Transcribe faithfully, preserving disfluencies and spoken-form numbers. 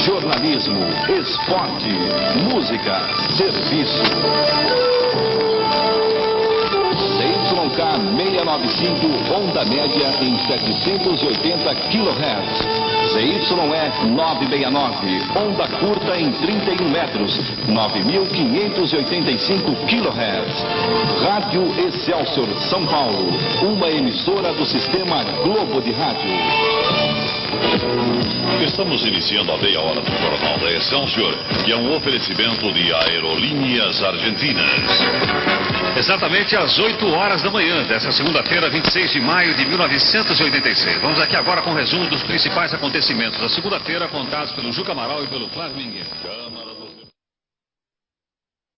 jornalismo, esporte, música, serviço. C Y K seiscentos e noventa e cinco, onda média em setecentos e oitenta quilohertz. Z Y E novecentos e sessenta e nove, onda curta em trinta e um metros, nove mil quinhentos e oitenta e cinco quilohertz. Rádio Excelsior São Paulo, uma emissora do Sistema Globo de Rádio. Estamos iniciando a meia hora do Jornal da Excelsior, que é um oferecimento de Aerolíneas Argentinas. Exatamente às oito horas da manhã dessa segunda-feira, vinte e seis de maio de mil novecentos e oitenta e seis. Vamos aqui agora com um resumo dos principais acontecimentos da segunda-feira, contados pelo Juca Amaral e pelo Flávio Mingueira.